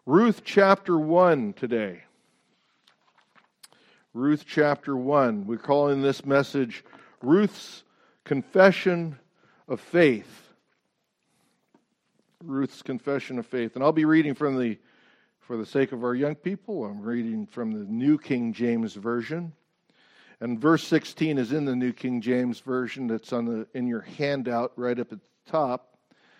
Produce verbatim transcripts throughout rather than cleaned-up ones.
Ruth chapter one today. Ruth chapter one. We're calling this message Ruth's Confession of Faith. Ruth's Confession of Faith. And I'll be reading from the, for the sake of our young people, I'm reading from the New King James Version. And verse sixteen is in the New King James Version that's on the in your handout right up at the top.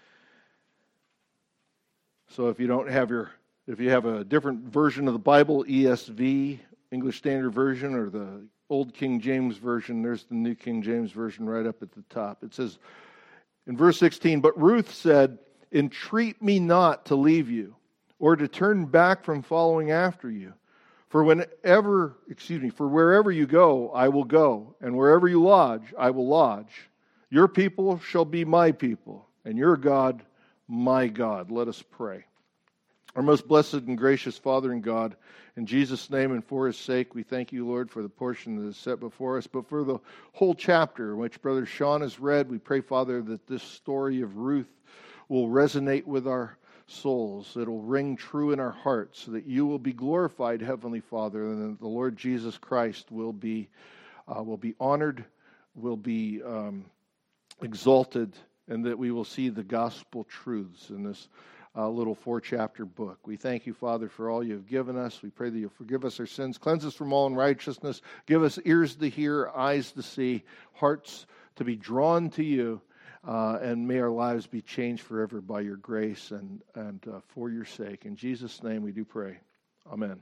So if you don't have your If you have a different version of the Bible, E S V, English Standard Version, or the Old King James Version, there's the New King James Version right up at the top. It says in verse sixteen, "But Ruth said, 'Entreat me not to leave you, or to turn back from following after you. For whenever, excuse me, for wherever you go, I will go, and wherever you lodge, I will lodge. Your people shall be my people, and your God, my God.'" Let us pray. Our most blessed and gracious Father and God, in Jesus' name and for His sake, we thank you, Lord, for the portion that is set before us, but for the whole chapter which Brother Sean has read. We pray, Father, that this story of Ruth will resonate with our souls. It'll ring true in our hearts, so that you will be glorified, Heavenly Father, and that the Lord Jesus Christ will be uh, will be honored, will be um, exalted, and that we will see the gospel truths in this Uh, little four-chapter book. We thank you, Father, for all you have given us. We pray that you'll forgive us our sins, cleanse us from all unrighteousness, give us ears to hear, eyes to see, hearts to be drawn to you, uh, and may our lives be changed forever by your grace and, and uh, for your sake. In Jesus' name we do pray. Amen.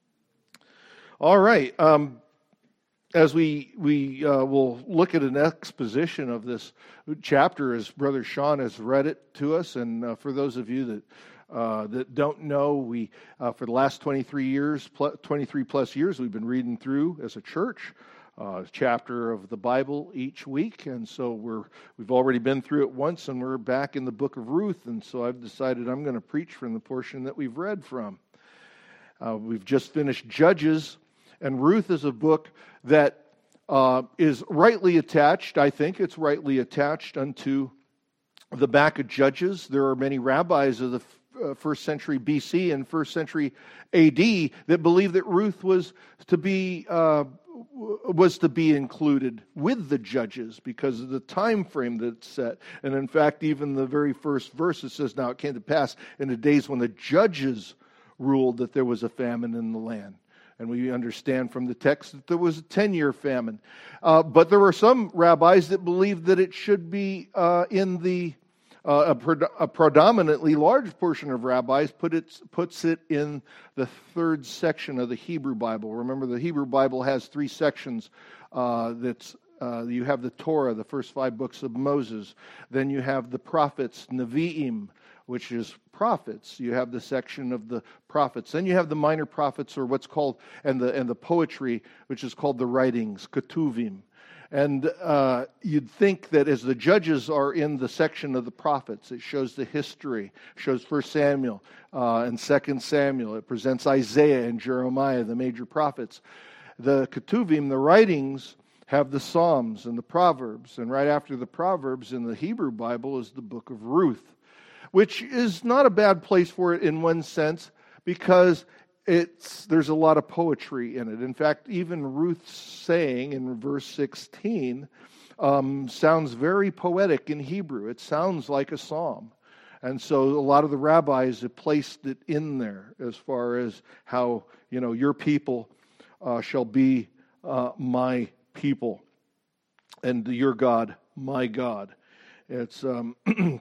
All right. Um, As we we uh, will look at an exposition of this chapter, as Brother Sean has read it to us, and uh, for those of you that uh, that don't know, we uh, for the last twenty-three years, plus, twenty-three plus years, we've been reading through as a church uh, a chapter of the Bible each week, and so we're we've already been through it once, and we're back in the book of Ruth, and so I've decided I'm going to preach from the portion that we've read from. Uh, we've just finished Judges. And Ruth is a book that uh, is rightly attached, I think it's rightly attached unto the back of Judges. There are many rabbis of the uh, first century B C and first century A D that believe that Ruth was to be uh, was to be included with the Judges because of the time frame that it's set. And in fact, even the very first verse, it says, "Now it came to pass in the days when the judges ruled that there was a famine in the land." And we understand from the text that there was a ten-year famine. Uh, but there were some rabbis that believed that it should be uh, in the, uh, a, pred- a predominantly large portion of rabbis put it, puts it in the third section of the Hebrew Bible. Remember, the Hebrew Bible has three sections. Uh, that's uh, you have the Torah, the first five books of Moses. Then you have the prophets, Nevi'im, which is prophets. You have the section of the prophets. Then you have the minor prophets, or what's called, and the and the poetry, which is called the writings, Ketuvim. And uh, you'd think that as the Judges are in the section of the prophets, it shows the history, shows First Samuel uh, and Second Samuel. It presents Isaiah and Jeremiah, the major prophets. The Ketuvim, the writings, have the Psalms and the Proverbs. And right after the Proverbs in the Hebrew Bible is the book of Ruth, which is not a bad place for it in one sense, because it's there's a lot of poetry in it. In fact, even Ruth's saying in verse sixteen um, sounds very poetic in Hebrew. It sounds like a psalm. And so a lot of the rabbis have placed it in there as far as how, you know, your people uh, shall be uh, my people, and your God, my God. It's... Um,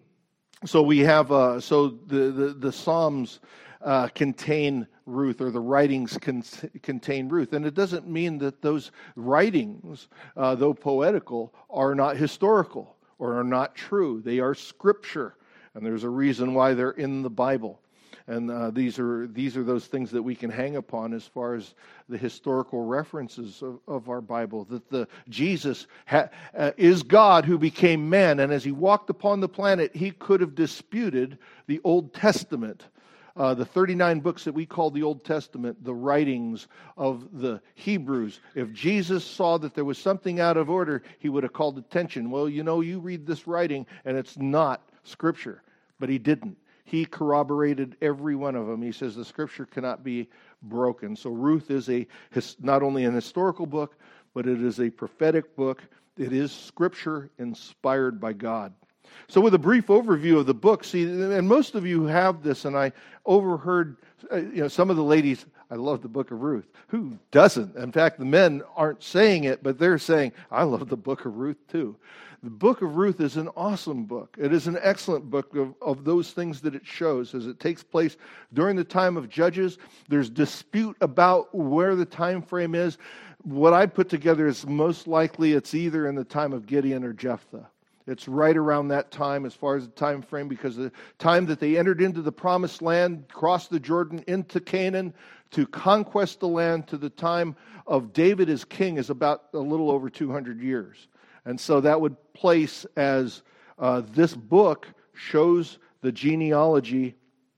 So we have, uh, so the, the, the Psalms uh, contain Ruth, or the writings con- contain Ruth. And it doesn't mean that those writings, uh, though poetical, are not historical or are not true. They are scripture, and there's a reason why they're in the Bible. And uh, these are these are those things that we can hang upon as far as the historical references of, of our Bible. That the Jesus ha, uh, is God who became man, and as he walked upon the planet, he could have disputed the Old Testament, uh, the thirty-nine books that we call the Old Testament, the writings of the Hebrews. If Jesus saw that there was something out of order, he would have called attention. Well, you know, you read this writing, and it's not Scripture, but he didn't. he corroborated every one of them. He says the Scripture cannot be broken. So Ruth is a not only an historical book, but it is a prophetic book. It is Scripture inspired by God. So with a brief overview of the book, see, and most of you have this, and I overheard, uh, you know, some of the ladies, I love the book of Ruth. Who doesn't? In fact, the men aren't saying it, but they're saying, I love the book of Ruth too. The book of Ruth is an awesome book. It is an excellent book of, of those things that it shows as it takes place during the time of Judges. There's dispute about where the time frame is. What I put together is most likely it's either in the time of Gideon or Jephthah. It's right around that time as far as the time frame, because the time that they entered into the promised land, crossed the Jordan into Canaan to conquest the land, to the time of David as king is about a little over two hundred years. And so that would place as uh, this book shows the genealogy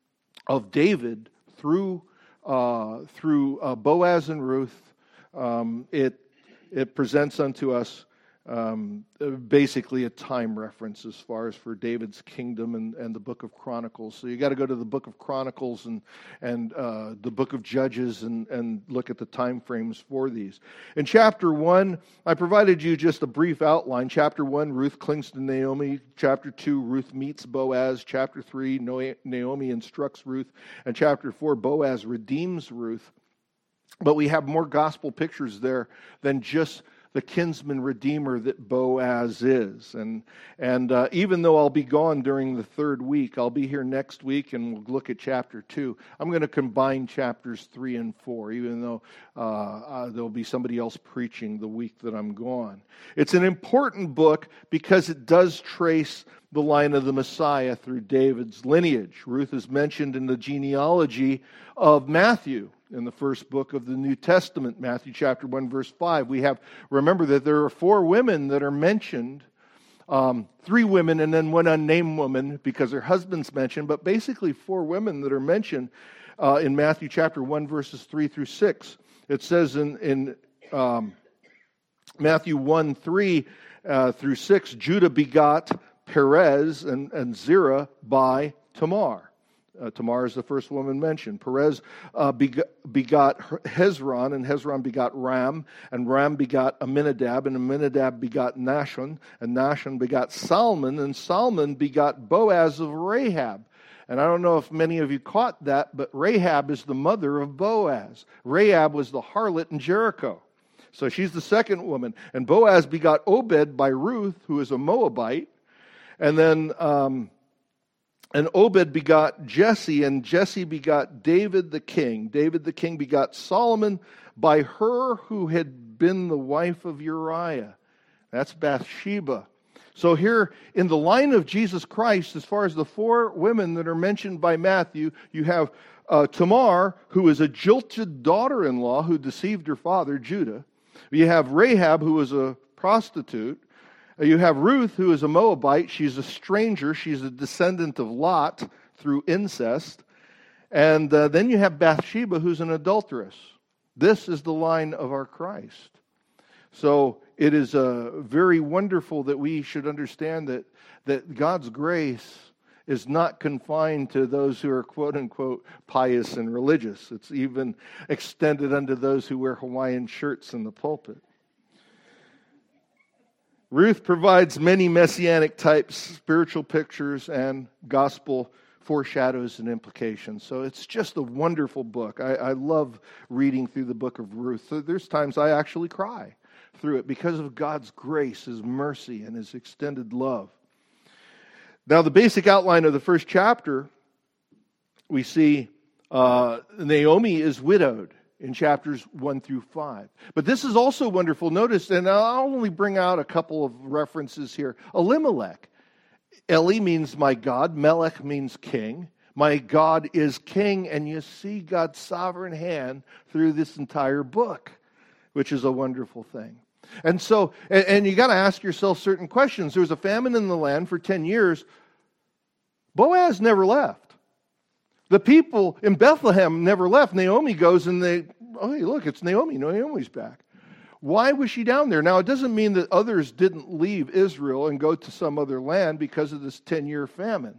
of David through uh, through uh, Boaz and Ruth. Um, it it presents unto us um, basically a time reference as far as for David's kingdom and, and the book of Chronicles. So you got to go to the book of Chronicles and and uh, the book of Judges and, and look at the time frames for these. In chapter one, I provided you just a brief outline. Chapter one, Ruth clings to Naomi. Chapter two, Ruth meets Boaz. Chapter three, Naomi instructs Ruth. And chapter four, Boaz redeems Ruth. But we have more gospel pictures there than just the kinsman redeemer that Boaz is. And and uh, even though I'll be gone during the third week, I'll be here next week and we'll look at chapter two. I'm going to combine chapters three and four, even though uh, uh, there'll be somebody else preaching the week that I'm gone. It's an important book because it does trace the line of the Messiah through David's lineage. Ruth is mentioned in the genealogy of Matthew. In the first book of the New Testament, Matthew chapter one, verse five, we have, remember that there are four women that are mentioned, um, three women and then one unnamed woman because her husband's mentioned, but basically four women that are mentioned uh, in Matthew chapter one, verses three through six. It says in, in um, Matthew one, three uh, through six, Judah begot Perez and, and Zerah by Tamar. Uh, Tamar is the first woman mentioned. Perez uh, begot, begot Hezron, and Hezron begot Ram, and Ram begot Aminadab, and Aminadab begot Nahshon, and Nahshon begot Salmon, and Salmon begot Boaz of Rahab. And I don't know if many of you caught that, but Rahab is the mother of Boaz. Rahab was the harlot in Jericho. So she's the second woman. And Boaz begot Obed by Ruth, who is a Moabite. And then... Um, And Obed begot Jesse, and Jesse begot David the king. David the king begot Solomon by her who had been the wife of Uriah. That's Bathsheba. So here in the line of Jesus Christ, as far as the four women that are mentioned by Matthew, you have uh, Tamar, who is a jilted daughter-in-law who deceived her father, Judah. You have Rahab, who was a prostitute. You have Ruth, who is a Moabite. She's a stranger. She's a descendant of Lot through incest. And uh, then you have Bathsheba, who's an adulteress. This is the line of our Christ. So it is uh, very wonderful that we should understand that, that God's grace is not confined to those who are quote-unquote pious and religious. It's even extended unto those who wear Hawaiian shirts in the pulpit. Ruth provides many messianic types, spiritual pictures, and gospel foreshadows and implications. So it's just a wonderful book. I, I love reading through the book of Ruth. So there's times I actually cry through it because of God's grace, His mercy, and His extended love. Now, the basic outline of the first chapter, we see uh, Naomi is widowed in chapters one through five. But this is also wonderful. Notice, and I'll only bring out a couple of references here. Elimelech. Eli means my God. Melech means king. My God is king. And you see God's sovereign hand through this entire book, which is a wonderful thing. And so, and, and you got to ask yourself certain questions. There was a famine in the land for ten years. Boaz never left. The people in Bethlehem never left. Naomi goes and they, oh, hey, look, it's Naomi. Naomi's back. Why was she down there? Now, it doesn't mean that others didn't leave Israel and go to some other land because of this ten-year famine.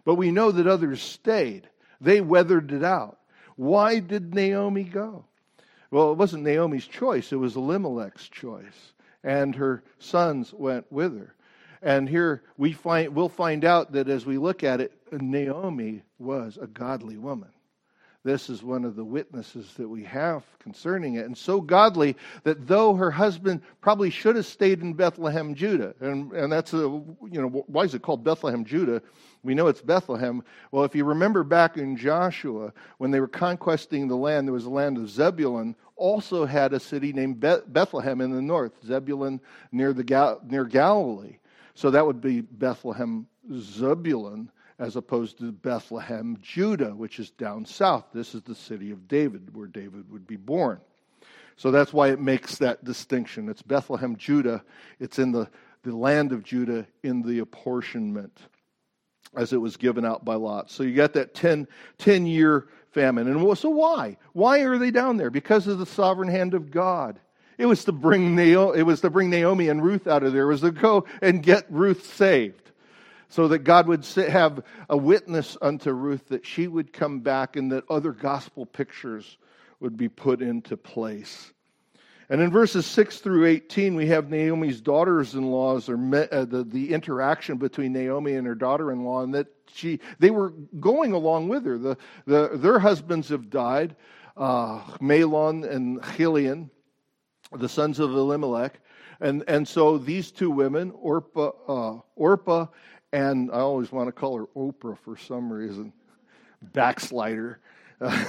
But we know that others stayed. They weathered it out. Why did Naomi go? Well, it wasn't Naomi's choice. It was Elimelech's choice. And her sons went with her. And here we find, we'll find out that as we look at it, Naomi was a godly woman. This is one of the witnesses that we have concerning it. And so godly that though her husband probably should have stayed in Bethlehem, Judah, and, and that's, a, you know, why is it called Bethlehem, Judah? We know it's Bethlehem. Well, if you remember back in Joshua, when they were conquesting the land, there was the land of Zebulun, also had a city named Bethlehem in the north, Zebulun near, the Gal- near Galilee. So that would be Bethlehem, Zebulun, as opposed to Bethlehem, Judah, which is down south. This is the city of David, where David would be born. So that's why it makes that distinction. It's Bethlehem, Judah. It's in the, the land of Judah in the apportionment as it was given out by Lot. So you got that ten, ten-year famine. And so why? Why are they down there? Because of the sovereign hand of God. It was to bring Naomi, it was to bring Naomi and Ruth out of there. It was to go and get Ruth saved, so that God would have a witness unto Ruth that she would come back and that other gospel pictures would be put into place. And in verses six through eighteen, we have Naomi's daughters-in-laws, or uh, the, the interaction between Naomi and her daughter-in-law, and that she they were going along with her. The, the, their husbands have died, uh, Mahlon and Chilion, the sons of Elimelech. And, and so these two women, Orpah, uh, Orpah and I always want to call her Oprah for some reason, backslider, uh,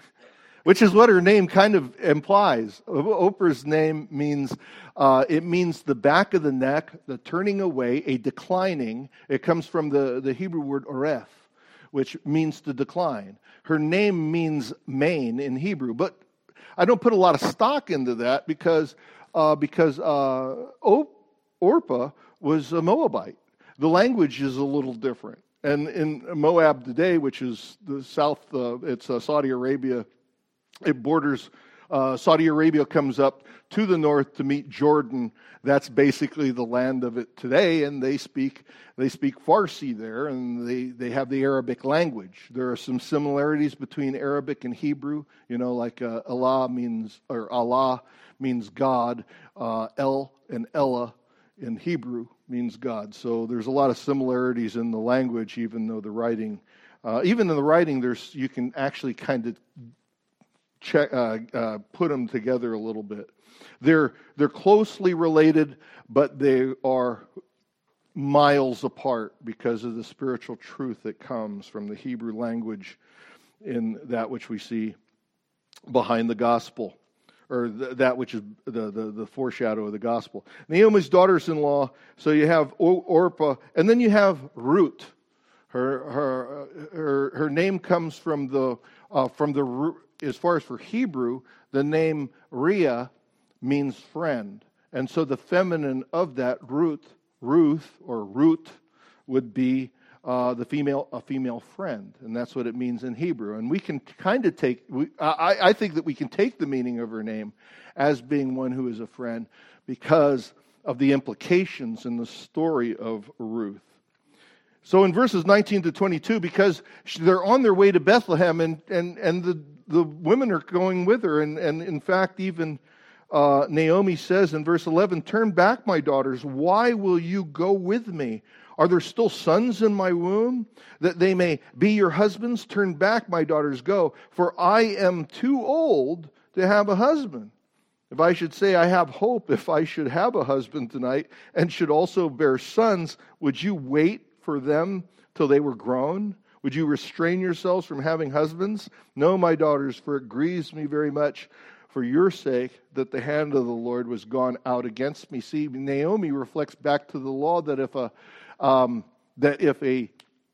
which is what her name kind of implies. Oprah's name means, uh, it means the back of the neck, the turning away, a declining. It comes from the, the Hebrew word oreth, which means to decline. Her name means mane in Hebrew, but I don't put a lot of stock into that because, uh, because uh, Orpah was a Moabite. The language is a little different. And in Moab today, which is the south, uh, it's uh, Saudi Arabia, it borders, uh, Saudi Arabia comes up to the north to meet Jordan. That's basically the land of it today, and they speak they speak Farsi there, and they, they have the Arabic language. There are some similarities between Arabic and Hebrew, you know, like uh, Allah means, or Allah means God, uh, El and Ella in Hebrew means God. So there's a lot of similarities in the language, even though the writing, uh, even in the writing, there's you can actually kind of check, uh, uh, put them together a little bit. They're they're closely related, but they are miles apart because of the spiritual truth that comes from the Hebrew language in that which we see behind the gospel, or th- that which is the, the, the foreshadow of the gospel. Naomi's daughters-in-law, so you have o- Orpah, and then you have Ruth. Her her her her name comes from the uh, from the as far as for Hebrew, the name Ria means friend, and so the feminine of that Ruth, Ruth or Ruth, would be uh, the female a female friend, and that's what it means in Hebrew. And we can kind of take we, I, I think that we can take the meaning of her name as being one who is a friend because of the implications in the story of Ruth. So in verses nineteen to twenty-two, because they're on their way to Bethlehem, and and and the the women are going with her, and and in fact even uh, Naomi says in verse eleven, "Turn back, my daughters. Why will you go with me? Are there still sons in my womb, that they may be your husbands? Turn back, my daughters, go, for I am too old to have a husband. If I should say I have hope, if I should have a husband tonight, and should also bear sons, would you wait for them till they were grown? Would you restrain yourselves from having husbands? No, my daughters, for it grieves me very much for your sake that the hand of the Lord was gone out against me." See, Naomi reflects back to the law that if a um, that if a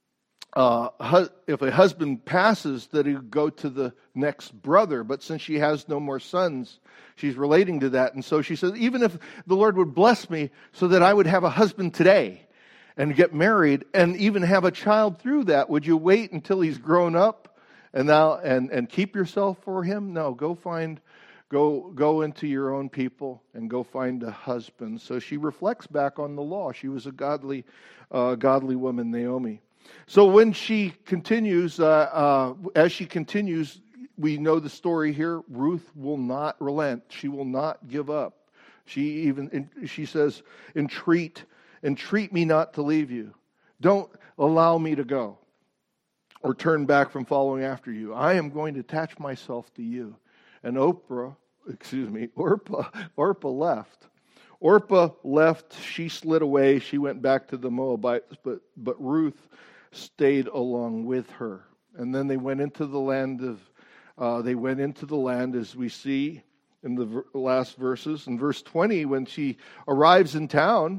uh, hu- if a husband passes, that he would go to the next brother. But since she has no more sons, she's relating to that, and so she says, even if the Lord would bless me so that I would have a husband today and get married and even have a child through that, would you wait until he's grown up and now and, and keep yourself for him? No, go find, go go into your own people and go find a husband. So she reflects back on the law. She was a godly, uh, godly woman, Naomi. So when she continues, uh, uh, as she continues, we know the story here. Ruth will not relent. She will not give up. She even she says, "Entreat, entreat me not to leave you. Don't allow me to go or turn back from following after you. I am going to attach myself to you." And Oprah, excuse me, Orpah, Orpah left. Orpah left. She slid away. She went back to the Moabites, but but Ruth stayed along with her. And then they went into the land of. Uh, they went into the land, as we see in the ver- last verses. In verse twenty, when she arrives in town,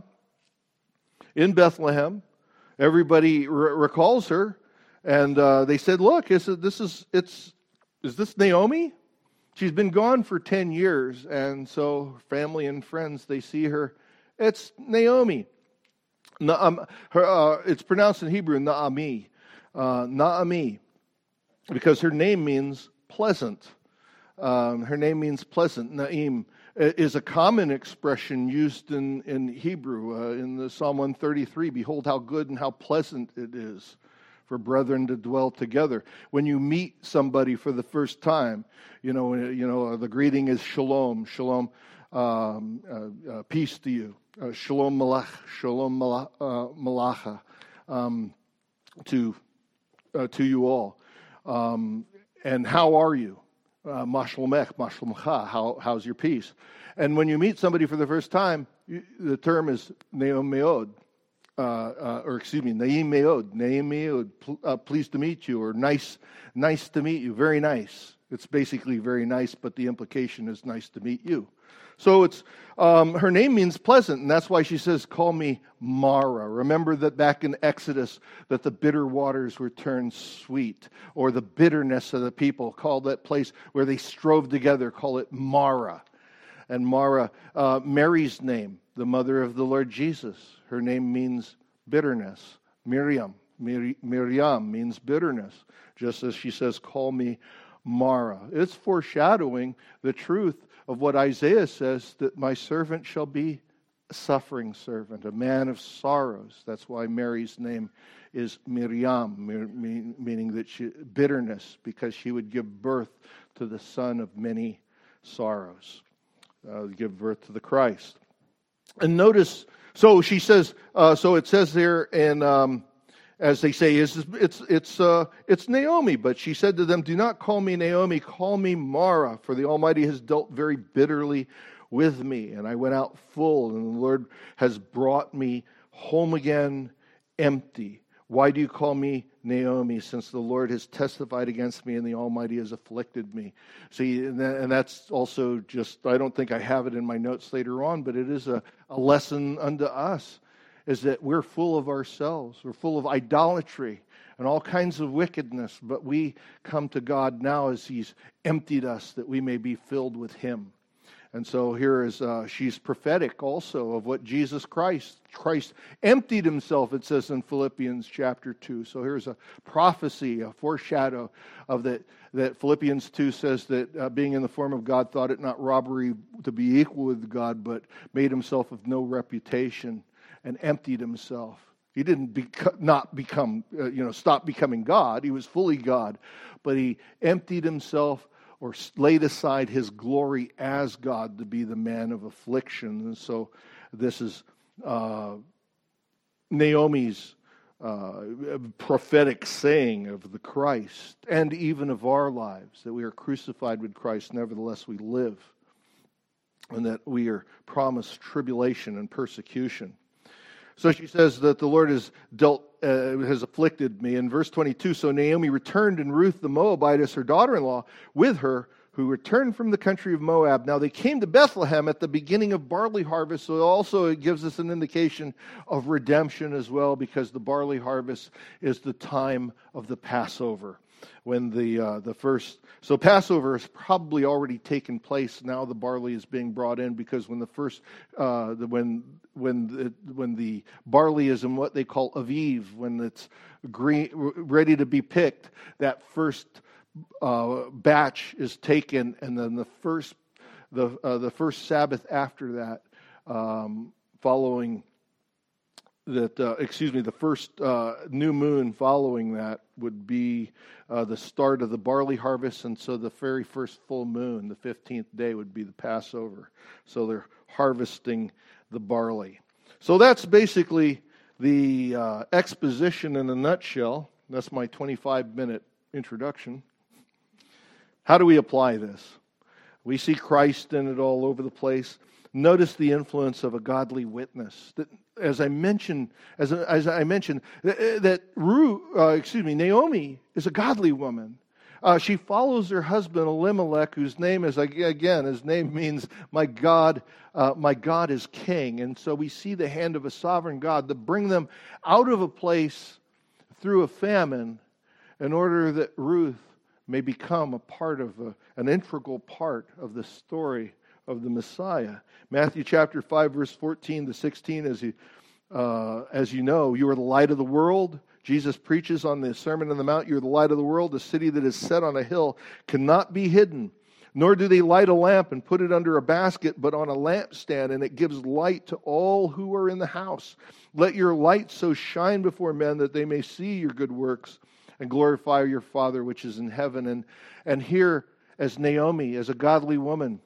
in Bethlehem, everybody re- recalls her, and uh, they said, "Look, is it, this is it's is this Naomi? She's been gone for ten years." And so, family and friends, they see her. It's Naomi. Na- her, uh, it's pronounced in Hebrew Naami, uh, Naami, because her name means pleasant. Um, her name means pleasant. Naim is a common expression used in, in Hebrew. Uh, in the Psalm one thirty-three, "Behold how good and how pleasant it is for brethren to dwell together." When you meet somebody for the first time, you know, you know the greeting is shalom, shalom, um, uh, uh, peace to you, uh, shalom malach, shalom malach, uh, malacha, um, to uh, to you all. Um, and how are you? Uh, Mashlomech, mashlomcha, how, how's your peace? And when you meet somebody for the first time, you, the term is neom meod, uh, uh, or excuse me, naim meod, naim meod, pl- uh, pleased to meet you, or nice, nice to meet you, very nice. It's basically very nice, but the implication is nice to meet you. So it's um, her name means pleasant, and that's why she says, "Call me Mara." Remember that back in Exodus, that the bitter waters were turned sweet, or the bitterness of the people, call that place where they strove together, call it Mara. And Mara, uh, Mary's name, the mother of the Lord Jesus, her name means bitterness. Miriam, Mir- Miriam means bitterness, just as she says, "Call me Mara." It's foreshadowing the truth of what Isaiah says, that my servant shall be a suffering servant, a man of sorrows. That's why Mary's name is Miriam, meaning that she, bitterness, because she would give birth to the son of many sorrows, uh, give birth to the Christ. And notice, so she says, uh, so it says there in, um, as they say, it's it's it's uh, it's Naomi. But she said to them, "Do not call me Naomi, call me Mara, for the Almighty has dealt very bitterly with me, and I went out full, and the Lord has brought me home again empty. Why do you call me Naomi, since the Lord has testified against me and the Almighty has afflicted me?" See, and, that, and that's also just, I don't think I have it in my notes later on, but it is a, a lesson unto us, is that we're full of ourselves. We're full of idolatry and all kinds of wickedness, but we come to God now as He's emptied us, that we may be filled with Him. And so here is, uh, she's prophetic also of what Jesus Christ, Christ emptied Himself, it says in Philippians chapter two. So here's a prophecy, a foreshadow of that, that Philippians two says that uh, being in the form of God, thought it not robbery to be equal with God, but made Himself of no reputation, and emptied Himself. He didn't beco- not become, uh, you know, stop becoming God. He was fully God. But He emptied Himself, or laid aside His glory as God, to be the man of affliction. And so this is uh, Naomi's uh, prophetic saying of the Christ, and even of our lives, that we are crucified with Christ, nevertheless we live, and that we are promised tribulation and persecution. So she says that the Lord has dealt, uh, has afflicted me. In verse twenty-two, so Naomi returned, and Ruth the Moabitess, her daughter-in-law, with her, who returned from the country of Moab. Now they came to Bethlehem at the beginning of barley harvest, so also it gives us an indication of redemption as well, because the barley harvest is the time of the Passover. When the uh, the first, so Passover has probably already taken place. Now the barley is being brought in, because when the first, uh, the, when when the, when the barley is in what they call aviv, when it's green, ready to be picked, that first uh, batch is taken, and then the first the uh, the first Sabbath after that, um, following that uh, excuse me, the first uh, new moon following that would be uh, the start of the barley harvest, and so the very first full moon, the fifteenth day, would be the Passover. So they're harvesting the barley. So that's basically the uh, exposition in a nutshell. That's my twenty-five minute introduction. How do we apply this? We see Christ in it all over the place. Notice the influence of a godly witness. That, as I mentioned, as, as I mentioned, that, that Ruth, uh, excuse me, Naomi is a godly woman. Uh, she follows her husband Elimelech, whose name is, again, his name means my God, uh, my God is king. And so we see the hand of a sovereign God to bring them out of a place through a famine in order that Ruth may become a part of a, an integral part of the story of the Messiah. Matthew chapter five, verse fourteen to sixteen, as you, uh, as you know, you are the light of the world. Jesus preaches on the Sermon on the Mount, you are the light of the world. A city that is set on a hill cannot be hidden. Nor do they light a lamp and put it under a basket, but on a lampstand, and it gives light to all who are in the house. Let your light so shine before men that they may see your good works and glorify your Father which is in heaven. And, and here, as Naomi, as a godly woman,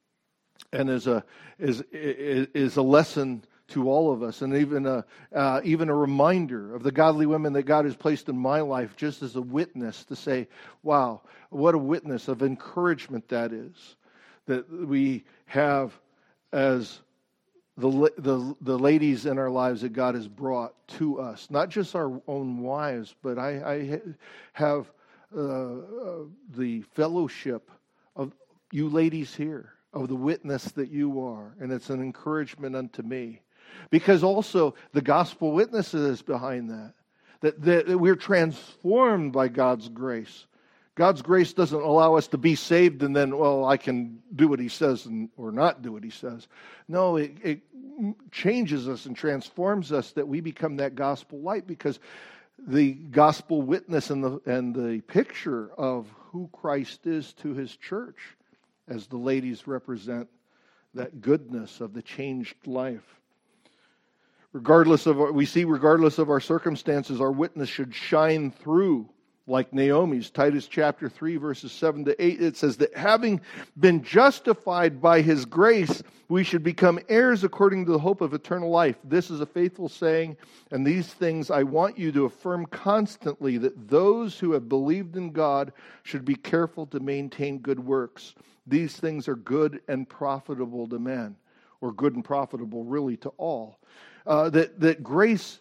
and as a is is a lesson to all of us, and even a uh, even a reminder of the godly women that God has placed in my life, just as a witness to say, "Wow, what a witness of encouragement that is that we have as the the the ladies in our lives that God has brought to us, not just our own wives, but I, I have uh, uh, the fellowship of you ladies here, of the witness that you are, and it's an encouragement unto me." Because also the gospel witnesses behind that, that, that, that we're transformed by God's grace. God's grace doesn't allow us to be saved and then, well, I can do what He says and, or not do what He says. No, it, it changes us and transforms us that we become that gospel light, because the gospel witness and the and the picture of who Christ is to His church, as the ladies represent that goodness of the changed life. Regardless of our, we see, regardless of our circumstances, our witness should shine through, like Naomi's. Titus chapter three, verses seven to eight, it says that having been justified by His grace, we should become heirs according to the hope of eternal life. This is a faithful saying, and these things I want you to affirm constantly, that those who have believed in God should be careful to maintain good works. These things are good and profitable to men, or good and profitable really to all. Uh, that, that grace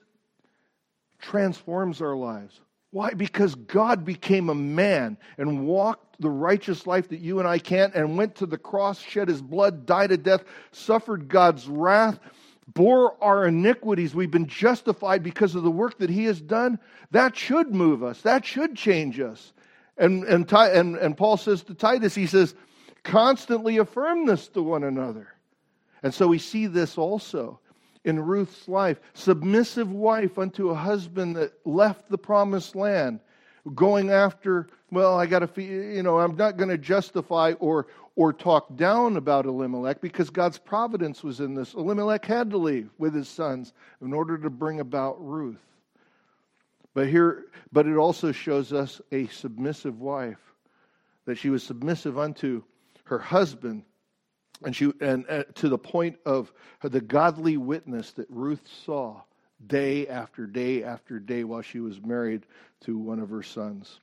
transforms our lives. Why? Because God became a man and walked the righteous life that you and I can't, and went to the cross, shed His blood, died a death, suffered God's wrath, bore our iniquities. We've been justified because of the work that He has done. That should move us. That should change us. And, and, and, and Paul says to Titus, he says, constantly affirm this to one another. And so we see this also in Ruth's life. Submissive wife unto a husband that left the promised land, going after, well, I got to, you know, I'm not going to justify or or talk down about Elimelech, because God's providence was in this. Elimelech had to leave with his sons in order to bring about Ruth. But here, but it also shows us a submissive wife, that she was submissive unto her husband. And she, and uh, to the point of the godly witness that Ruth saw day after day after day while she was married to one of her sons.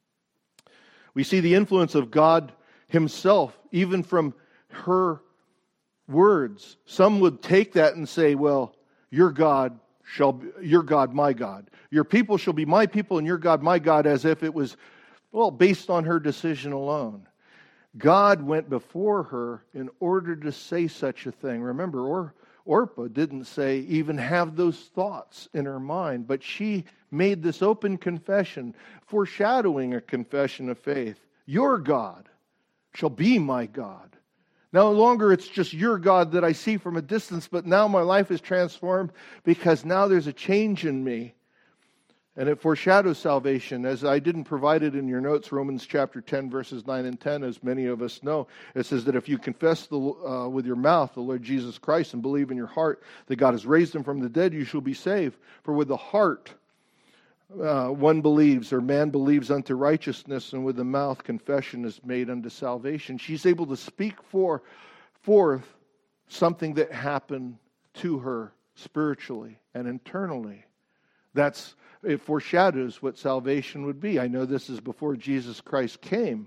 We see the influence of God Himself, even from her words. Some would take that and say, well, your God shall be, your God, my God. Your people shall be my people, and your God, my God, as if it was, well, based on her decision alone. God went before her in order to say such a thing. Remember, or, Orpah didn't say, even have those thoughts in her mind, but she made this open confession, foreshadowing a confession of faith. Your God shall be my God. No longer it's just your God that I see from a distance, but now my life is transformed because now there's a change in me. And it foreshadows salvation. As I didn't provide it in your notes, Romans chapter ten, verses nine and ten, as many of us know, it says that if you confess the, uh, with your mouth the Lord Jesus Christ and believe in your heart that God has raised him from the dead, you shall be saved. For with the heart uh, one believes, or man believes unto righteousness, and with the mouth confession is made unto salvation. She's able to speak for, forth something that happened to her spiritually and internally. That's It foreshadows what salvation would be. I know this is before Jesus Christ came,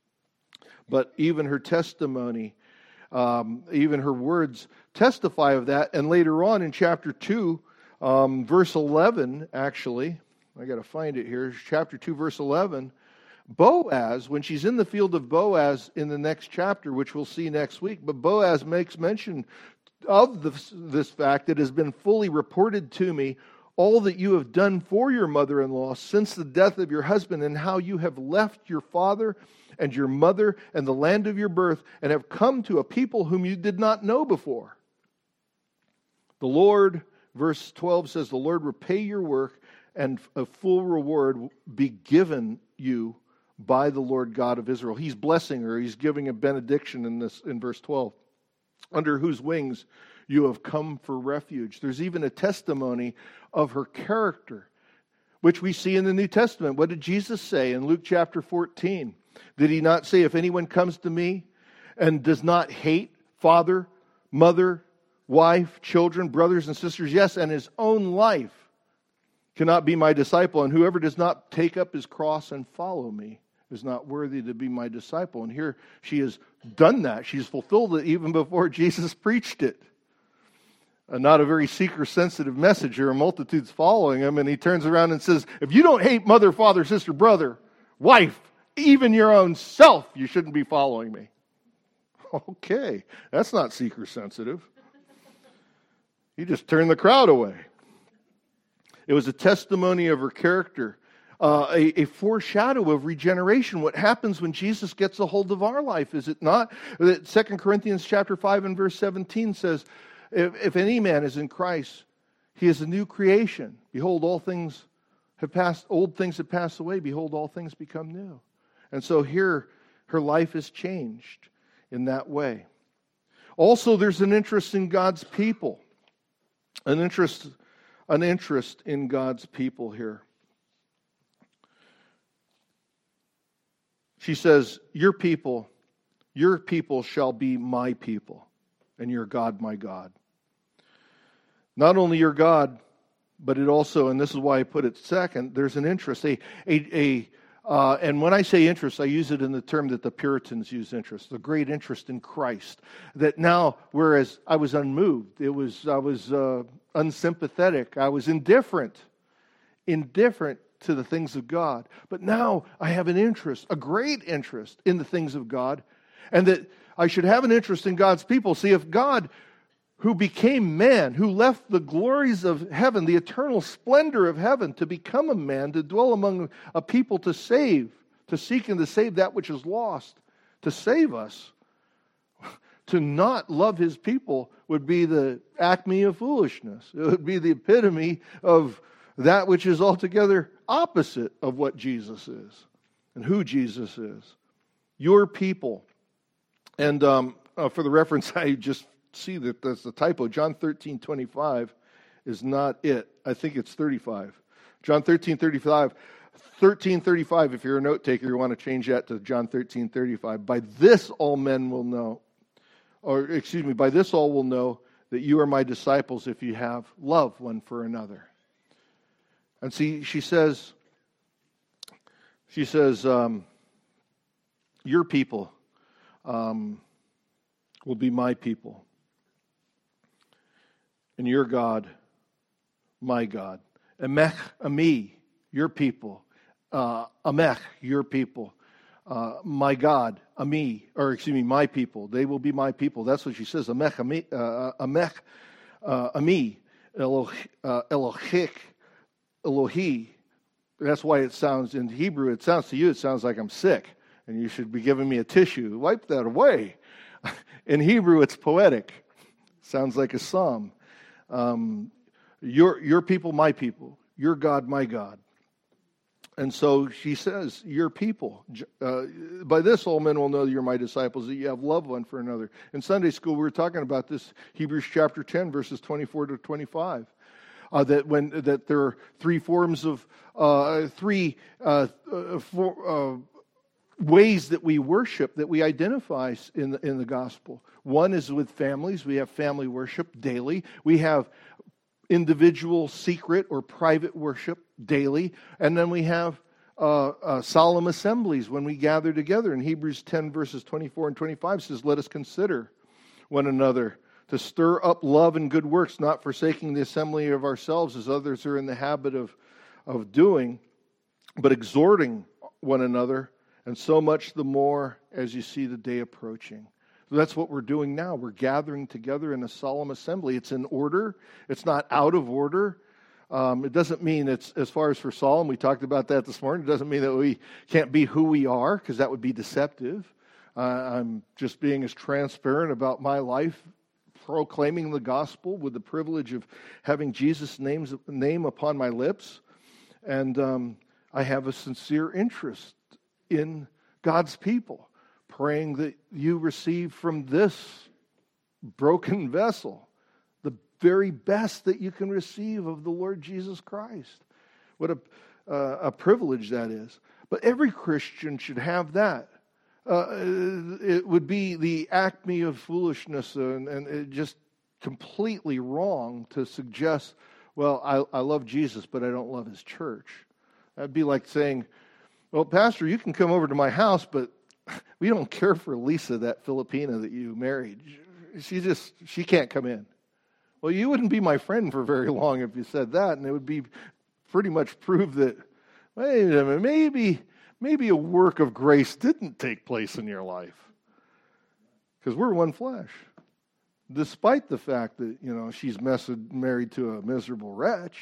but even her testimony, um, even her words testify of that. And later on in chapter two, um, verse eleven, actually, I got to find it here, chapter two, verse eleven, Boaz, when she's in the field of Boaz in the next chapter, which we'll see next week, but Boaz makes mention of this, this fact, it has been fully reported to me all that you have done for your mother-in-law since the death of your husband, and how you have left your father and your mother and the land of your birth, and have come to a people whom you did not know before. The Lord, verse twelve says, the Lord repay your work, and a full reward be given you by the Lord God of Israel. He's blessing her. He's giving a benediction in this in verse twelve. Under whose wings you have come for refuge. There's even a testimony of her character, which we see in the New Testament. What did Jesus say in Luke chapter fourteen? Did he not say, if anyone comes to me and does not hate father, mother, wife, children, brothers and sisters, yes, and his own life, cannot be my disciple, and whoever does not take up his cross and follow me is not worthy to be my disciple. And here she has done that. She's fulfilled it even before Jesus preached it. Uh, not a very seeker-sensitive message here. A multitude's following him, and he turns around and says, if you don't hate mother, father, sister, brother, wife, even your own self, you shouldn't be following me. Okay, that's not seeker-sensitive. He just turned the crowd away. It was a testimony of her character. Uh, a, a foreshadow of regeneration. What happens when Jesus gets a hold of our life, is it not? Second Corinthians chapter five and verse seventeen says, if, if any man is in Christ, he is a new creation. Behold, all things have passed, old things have passed away. Behold, all things become new. And so here, her life is changed in that way. Also, there's an interest in God's people. An interest, an interest in God's people here. She says, your people, your people shall be my people, and your God my God. Not only your God, but it also, and this is why I put it second, there's an interest. A, a, a uh, and when I say interest, I use it in the term that the Puritans use interest, the great interest in Christ. That now, whereas I was unmoved, it was I was uh, unsympathetic, I was indifferent, indifferent to the things of God. But now I have an interest, a great interest in the things of God, and that I should have an interest in God's people. See, if God, who became man, who left the glories of heaven, the eternal splendor of heaven, to become a man, to dwell among a people, to save, to seek and to save that which is lost, to save us, to not love his people would be the acme of foolishness. It would be the epitome of that which is altogether opposite of what Jesus is and who Jesus is. Your people. And um, uh, for the reference, I just see that that's a typo. John thirteen twenty-five is not it. I think it's thirty-five. John thirteen thirty-five. thirteen thirty-five, if you're a note taker, you want to change that to John thirteen thirty-five. By this all men will know, or excuse me, by this all will know that you are my disciples if you have love one for another. And see, she says, she says, um, your people um, will be my people. And your God, my God. Emech, Ami, your people. Uh, Amech, your people. Uh, my God, Ami, or excuse me, my people. They will be my people. That's what she says. Amech, Ami, uh, Amech, uh, Ami, Eloh, uh, Elohik, Elohi. That's why it sounds, in Hebrew, it sounds to you, it sounds like I'm sick, and you should be giving me a tissue. Wipe that away. In Hebrew, it's poetic. Sounds like a psalm. Um, your, your people, my people. Your God, my God. And so she says, your people. Uh, by this all men will know you're my disciples, that you have love one for another. In Sunday school, we were talking about this, Hebrews chapter ten, verses twenty-four to twenty-five. Uh, that when that there are three forms of, uh, three uh, uh, for, uh, ways that we worship, that we identify in the, in the gospel. One is with families. We have family worship daily. We have individual, secret, or private worship daily. And then we have uh, uh, solemn assemblies when we gather together. In Hebrews ten, verses twenty-four and twenty-five says, let us consider one another to stir up love and good works, not forsaking the assembly of ourselves as others are in the habit of, of doing, but exhorting one another, and so much the more as you see the day approaching. So that's what we're doing now. We're gathering together in a solemn assembly. It's in order. It's not out of order. Um, it doesn't mean it's, as far as for solemn, we talked about that this morning, it doesn't mean that we can't be who we are, because that would be deceptive. Uh, I'm just being as transparent about my life, proclaiming the gospel with the privilege of having Jesus' name's, name upon my lips. And um, I have a sincere interest in God's people, praying that you receive from this broken vessel the very best that you can receive of the Lord Jesus Christ. What a, uh, a privilege that is. But every Christian should have that. Uh, it would be the acme of foolishness and, and it just completely wrong to suggest, well, I, I love Jesus, but I don't love his church. That'd be like saying, well, Pastor, you can come over to my house, but we don't care for Lisa, that Filipina that you married. She just, she can't come in. Well, you wouldn't be my friend for very long if you said that, and it would be pretty much prove that, wait a minute, maybe, maybe a work of grace didn't take place in your life. Because we're one flesh. Despite the fact that, you know, she's messed, married to a miserable wretch,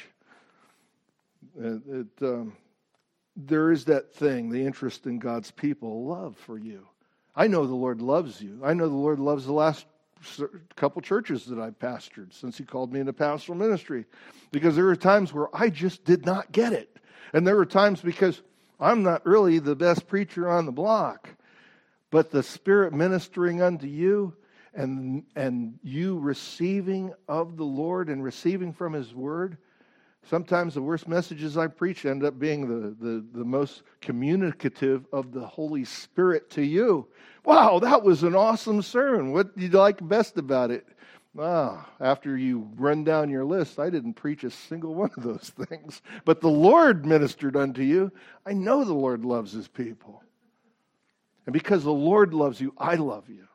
it, it um, there is that thing, the interest in God's people, love for you. I know the Lord loves you. I know the Lord loves the last couple churches that I've pastored since he called me into pastoral ministry. Because there were times where I just did not get it. And there were times because I'm not really the best preacher on the block. But the Spirit ministering unto you and, and you receiving of the Lord and receiving from his word. Sometimes the worst messages I preach end up being the, the, the most communicative of the Holy Spirit to you. Wow, that was an awesome sermon. What did you like best about it? Ah, after you run down your list, I didn't preach a single one of those things. But the Lord ministered unto you. I know the Lord loves his people. And because the Lord loves you, I love you.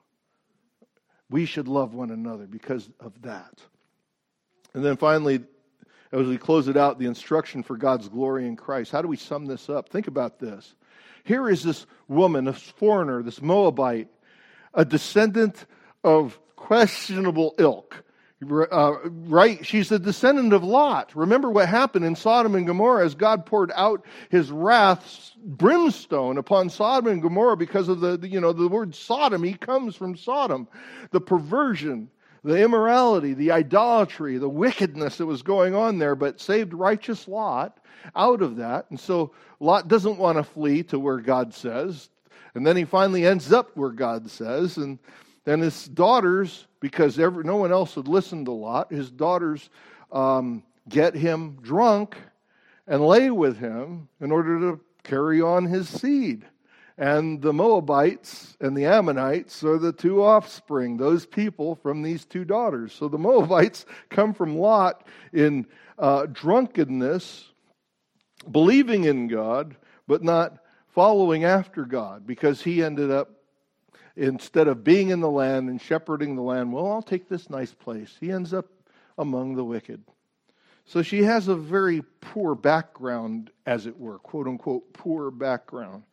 We should love one another because of that. And then finally, as we close it out, the instruction for God's glory in Christ. How do we sum this up? Think about this. Here is this woman, a foreigner, this Moabite, a descendant of questionable ilk. Uh, right? She's a descendant of Lot. Remember what happened in Sodom and Gomorrah as God poured out his wrath, brimstone upon Sodom and Gomorrah because of the, you know, the word sodomy comes from Sodom. The perversion, the immorality, the idolatry, the wickedness that was going on there, but saved righteous Lot out of that. And so Lot doesn't want to flee to where God says. And then he finally ends up where God says. And then his daughters, because every, no one else would listen to Lot, his daughters um, get him drunk and lay with him in order to carry on his seed. And the Moabites and the Ammonites are the two offspring, those people from these two daughters. So the Moabites come from Lot in uh, drunkenness, believing in God, but not following after God, because he ended up, instead of being in the land and shepherding the land, well, I'll take this nice place. He ends up among the wicked. So she has a very poor background, as it were, quote unquote, poor background.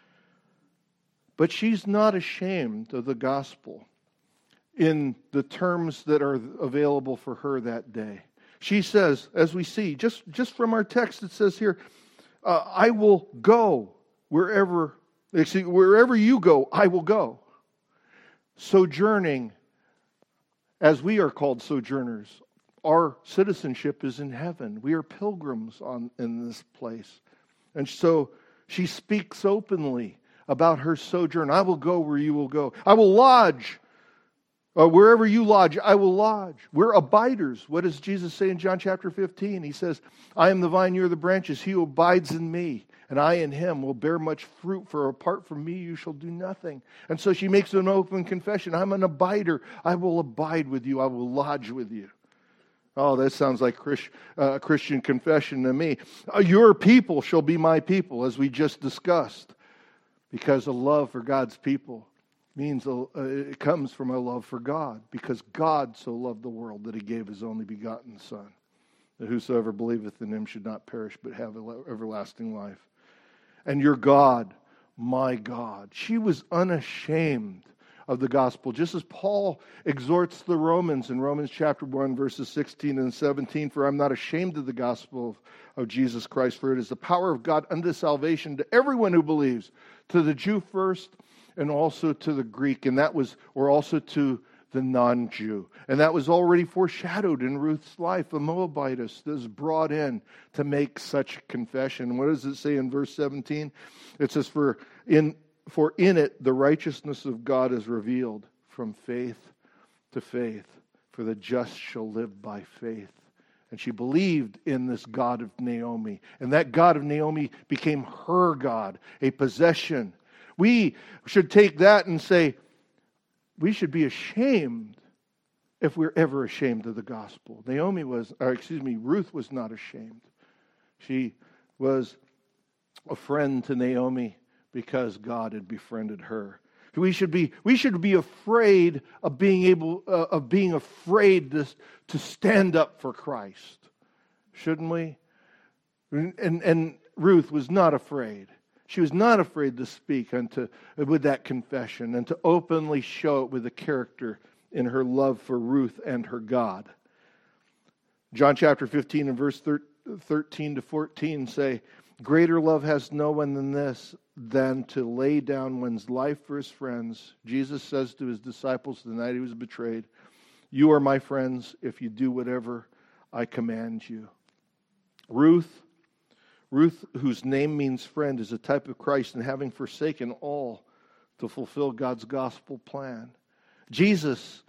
But she's not ashamed of the gospel in the terms that are available for her that day. She says, as we see, just, just from our text, it says here, uh, I will go wherever, excuse, wherever you go, I will go. Sojourning, as we are called sojourners, our citizenship is in heaven. We are pilgrims on in this place. And so she speaks openly about her sojourn. I will go where you will go. I will lodge. Or wherever you lodge, I will lodge. We're abiders. What does Jesus say in John chapter fifteen? He says, I am the vine, you are the branches. He who abides in me, and I in him, will bear much fruit, for apart from me you shall do nothing. And so she makes an open confession. I'm an abider. I will abide with you. I will lodge with you. Oh, that sounds like Christ, uh, Christian confession to me. Uh, your people shall be my people, as we just discussed. Because a love for God's people means uh, it comes from a love for God. Because God so loved the world that he gave his only begotten Son, that whosoever believeth in him should not perish but have everlasting life. And your God, my God. She was unashamed of the gospel, just as Paul exhorts the Romans in Romans chapter one, verses sixteen and seventeen, for I'm not ashamed of the gospel of, of Jesus Christ, for it is the power of God unto salvation to everyone who believes, to the Jew first, and also to the Greek, and that was, or also to the non-Jew. And that was already foreshadowed in Ruth's life, the Moabitess that was brought in to make such confession. What does it say in verse seventeen? It says, for in For in it the righteousness of God is revealed from faith to faith, for the just shall live by faith. And she believed in this God of Naomi. And that God of Naomi became her God, a possession. We should take that and say, we should be ashamed if we're ever ashamed of the gospel. Naomi was, or excuse me, Ruth was not ashamed. She was a friend to Naomi because God had befriended her. We should be we should be afraid of being able uh, of being afraid to, to stand up for Christ, shouldn't we? And and Ruth was not afraid. She was not afraid to speak and to with that confession and to openly show it with the character in her love for Ruth and her God. John chapter fifteen and verse thirteen to fourteen say, greater love has no one than this, than to lay down one's life for his friends. Jesus says to his disciples the night he was betrayed, you are my friends if you do whatever I command you. Ruth, Ruth, whose name means friend, is a type of Christ in having forsaken all to fulfill God's gospel plan. Jesus,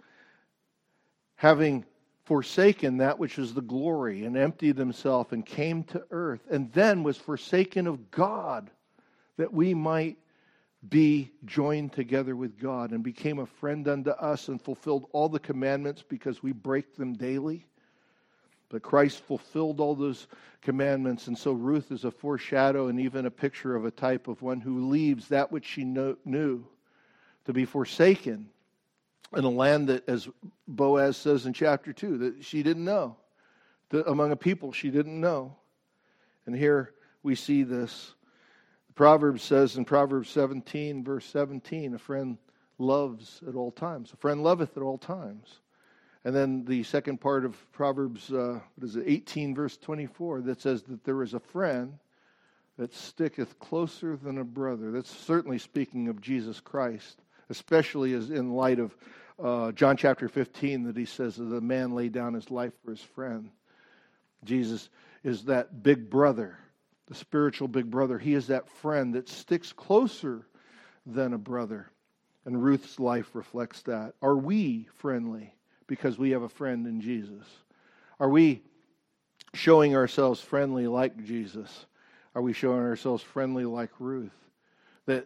having forsaken that which is the glory and emptied himself and came to earth and then was forsaken of God that we might be joined together with God, and became a friend unto us and fulfilled all the commandments because we break them daily. But Christ fulfilled all those commandments, and so Ruth is a foreshadow and even a picture of a type of one who leaves that which she knew to be forsaken in a land that, as Boaz says in chapter two, that she didn't know, that among a people she didn't know. And here we see this. Proverbs says in Proverbs seventeen, verse seventeen, a friend loves at all times. A friend loveth at all times. And then the second part of Proverbs, uh, what is it, eighteen, verse twenty-four, that says that there is a friend that sticketh closer than a brother. That's certainly speaking of Jesus Christ, especially as in light of uh, John chapter fifteen, that he says that the man laid down his life for his friend. Jesus is that big brother, the spiritual big brother. He is that friend that sticks closer than a brother. And Ruth's life reflects that. Are we friendly because we have a friend in Jesus? Are we showing ourselves friendly like Jesus? Are we showing ourselves friendly like Ruth? That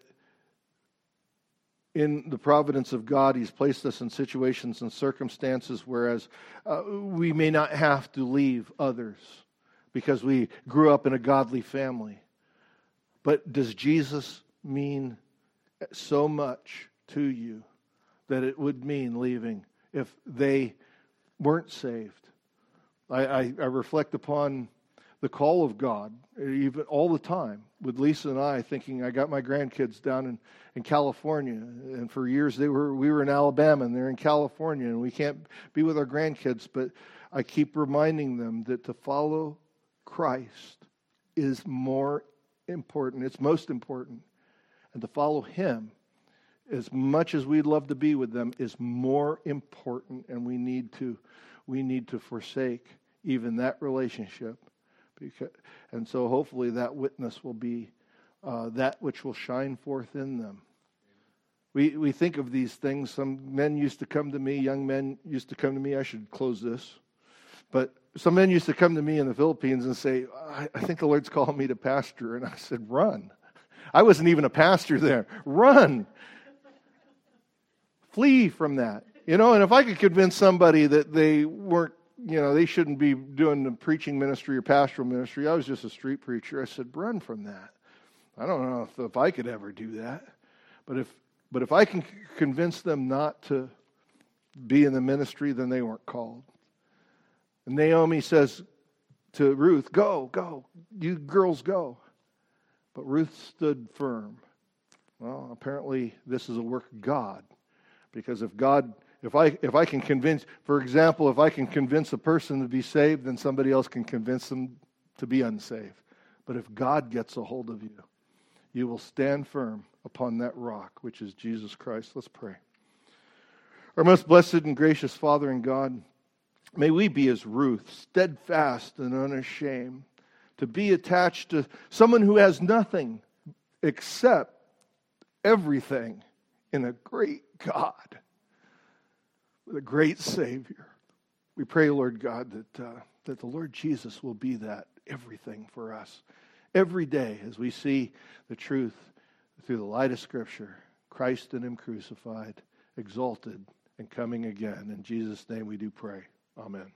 in the providence of God, He's placed us in situations and circumstances whereas uh, we may not have to leave others because we grew up in a godly family. But does Jesus mean so much to you that it would mean leaving if they weren't saved? I, I, I reflect upon the call of God, even all the time, with Lisa and I thinking, I got my grandkids down in, in California, and for years they were we were in Alabama, and they're in California, and we can't be with our grandkids, but I keep reminding them that to follow Christ is more important, it's most important, and to follow Him, as much as we'd love to be with them, is more important, and we need to we need to forsake even that relationship Because, and so hopefully that witness will be uh, that which will shine forth in them. We we think of these things. Some men used to come to me, young men used to come to me. I should close this. But some men used to come to me in the Philippines and say, I, I think the Lord's calling me to pastor. And I said, run. I wasn't even a pastor there. Run. Flee from that. You know, and if I could convince somebody that they weren't, you know, they shouldn't be doing the preaching ministry or pastoral ministry. I was just a street preacher. I said, run from that. I don't know if, if I could ever do that. But if but if I can convince them not to be in the ministry, then they weren't called. And Naomi says to Ruth, go, go, you girls go. But Ruth stood firm. Well, apparently this is a work of God. Because if God, if I if I can convince, for example, if I can convince a person to be saved, then somebody else can convince them to be unsaved. But if God gets a hold of you, you will stand firm upon that rock, which is Jesus Christ. Let's pray. Our most blessed and gracious Father and God, may we be as Ruth, steadfast and unashamed, to be attached to someone who has nothing except everything in a great God, with a great Savior. We pray, Lord God, that uh, that the Lord Jesus will be that everything for us every day as we see the truth through the light of Scripture, Christ and Him crucified, exalted, and coming again. In Jesus' name we do pray. Amen.